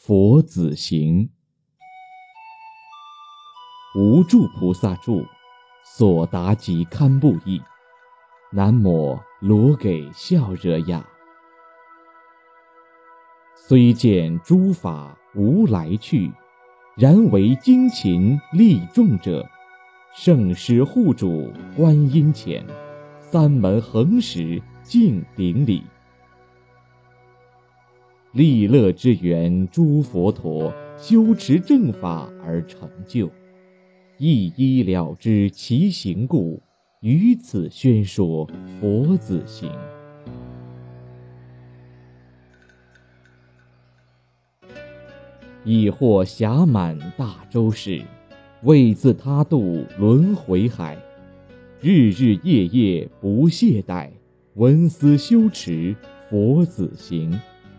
佛子行。无住菩萨住，所答即堪布意。南无罗给笑惹呀。虽见诸法无来去，然为精勤力众者，圣师护主观音前，三门恒时敬顶礼。利乐之源诸佛陀，修持正法而成就，一一了知其行故，于此宣说佛子行。已获暇满大周世，为自他渡轮回海，日日夜夜不懈怠，闻思修持佛子行。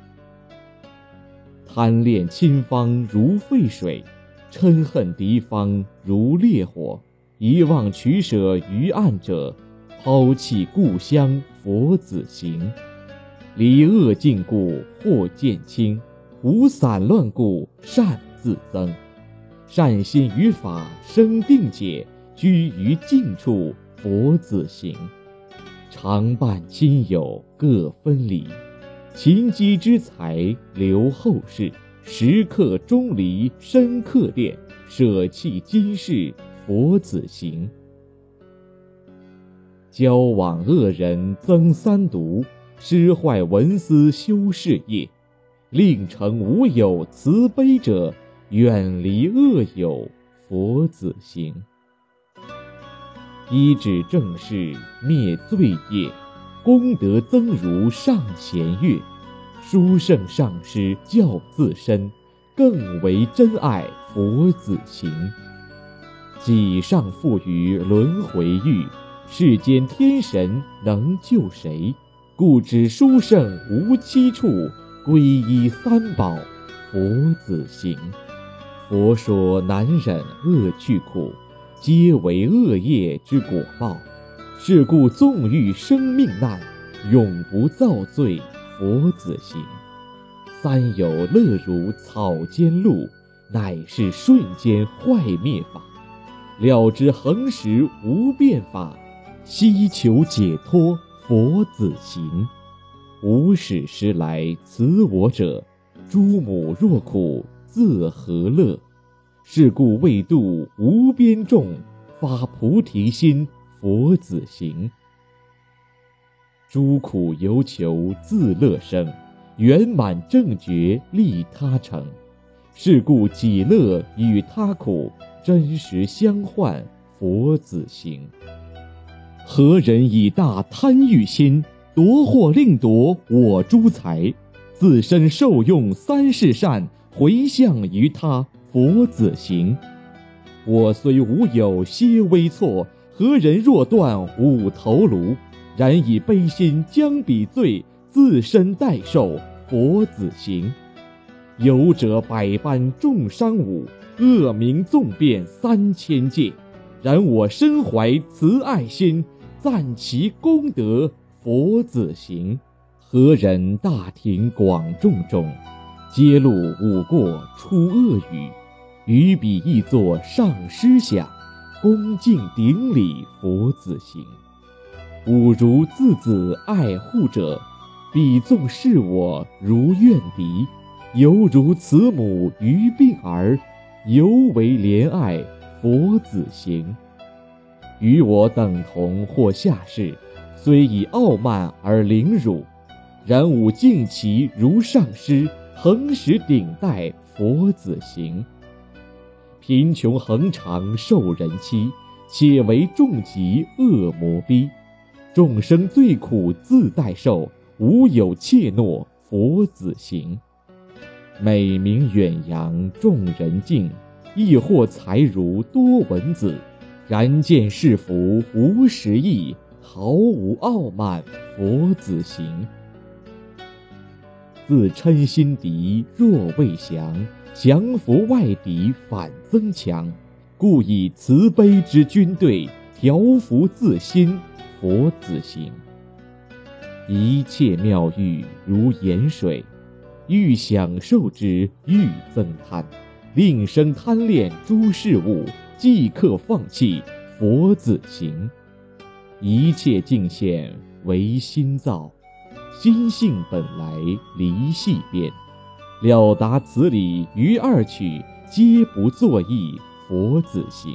贪恋亲方如沸水，嗔恨敌方如烈火，一忘取舍于暗者，抛弃故乡佛子行。离恶境故祸渐轻，无散乱故善自增。善心于法生定解，居于静处佛子行。常伴亲友各分离，勤积之财留后世，时刻钟离深刻殿，舍弃今世佛子行。交往恶人增三毒，失坏文思修事业，令成无有慈悲者，远离恶友佛子行。依止正事灭罪业，功德增如上弦月，殊胜上师教自身，更为真爱佛子行。己上复于轮回狱，世间天神能救谁？故知殊胜无期处，皈依三宝佛子行。佛说难忍恶趣苦，皆为恶业之果报，是故纵欲生命难，永不造罪佛子行。三有乐如草间露，乃是瞬间坏灭法。了知恒时无变法，希求解脱佛子行。无始时来慈我者，诸母若苦自何乐？是故为度无边众，发菩提心佛子行。诸苦犹求自乐生，圆满正觉利他成。是故己乐与他苦，真实相换佛子行。何人以大贪欲心，夺或令夺我诸财，自身受用三世善，回向于他佛子行。我虽无有些微错，何人若断五头颅？然以悲心将彼罪，自身代受佛子行。有者百般重伤吾，恶名纵遍3000界，然我身怀慈爱心，赞其功德佛子行。何人大庭广众中，揭露吾过出恶语，于彼亦作上师想，恭敬顶礼佛子行。吾如自子爱护者，彼纵视我如怨敌，犹如慈母于病儿，犹为怜爱佛子行。与我等同或下士，虽以傲慢而凌辱，然吾敬其如上师，恒时顶戴佛子行。贫穷恒常受人欺，且为众疾恶魔逼，众生最苦自代受，无有怯懦佛子行。美名远扬众人敬，亦或才如多闻子，然见是福无实意，毫无傲慢佛子行。自嗔心敌若未降，降服外敌反增强，故以慈悲之军队，调伏自心佛子行。一切妙欲如盐水， 欲享受之，欲增贪，令生贪恋诸事物，即刻放弃佛子行。一切境现为心造，心性本来离系边。了达此理于二取，皆不作意佛子行。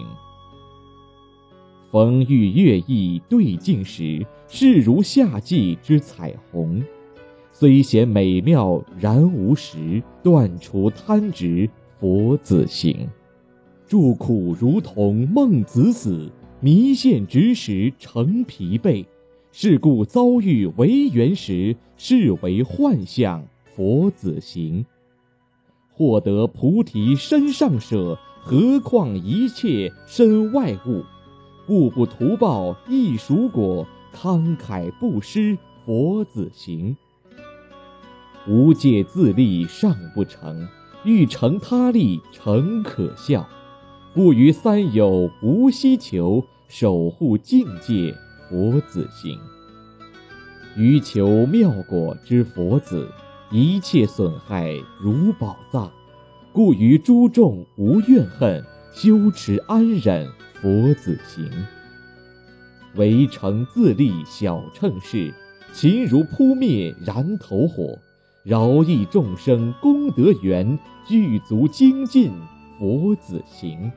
逢遇月意对镜时，视如夏季之彩虹。虽嫌美妙，然无实，断除贪执，佛子行。住苦如同孟子死，迷陷执时成疲惫。是故遭遇为缘时，视为幻象，佛子行。获得菩提身上舍，何况一切身外物。故不图报亦属果，慷慨布施，佛子行。无戒自利尚不成，欲成他利诚可笑。故于三有无希求，守护境界，佛子行。于求妙果之佛子，一切损害如宝藏。故于诸众无怨恨，修持安忍，佛子行。唯成自利小乘事，勤如扑灭燃头火。饶益众生功德圆，具足精进，佛子行。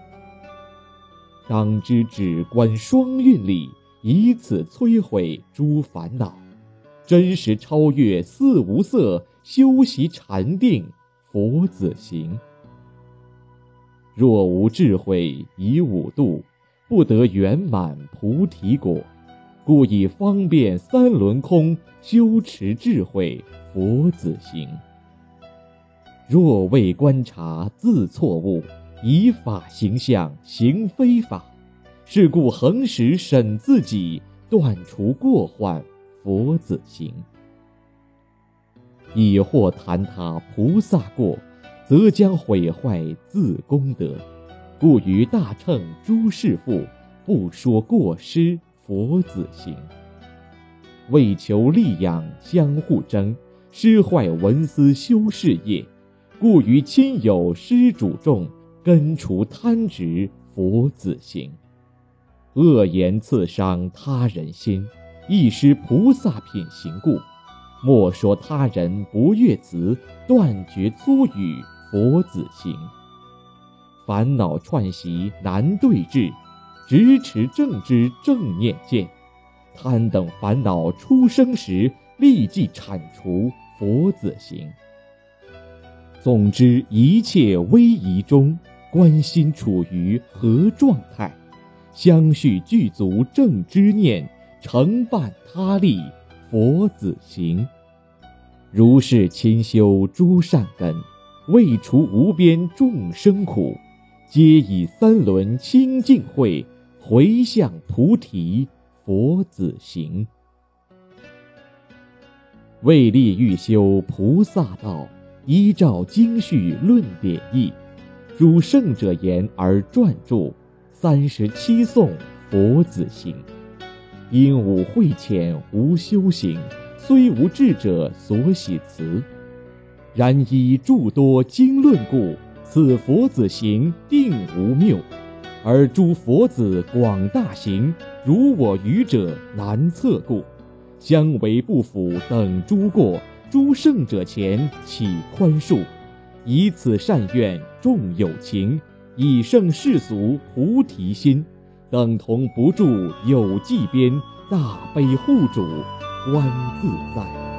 当知止观双运理，以此摧毁诸烦恼。真实超越四无色，修习禅定，佛子行。若无智慧以五度，不得圆满菩提果。故以方便三轮空，修持智慧，佛子行。若未观察自错误，以法行相，行非法。是故恒时审自己，断除过患，佛子行。已或谈他菩萨过，则将毁坏自功德。故于大乘诸事父，不说过失，佛子行。为求利养相互争，失坏文思修事业。故于亲友施主众，根除贪执，佛子行。恶言刺伤他人心，亦失菩萨品行故。莫说他人不悦辞，断绝粗语，佛子行。烦恼串习难对治，直持正知正念见。贪等烦恼出生时，立即铲除，佛子行。总之一切危仪中，观心处于何状态，相续具足正知念，承办他利，佛子行。如是勤修诸善根，为除无边众生苦，皆以三轮清净慧，回向菩提，佛子行。为利欲修菩萨道，依照经序论典义，诸圣者言而撰著，37颂，佛子行。因无慧浅，无修行，虽无智者所喜辞。然依诸多经论故，此佛子行定无谬。而诸佛子广大行，如我愚者难测故。相为不符等诸过，诸圣者前起宽恕。以此善愿众有情，以胜世俗菩提心。等同不住有际边，大悲护主观自在。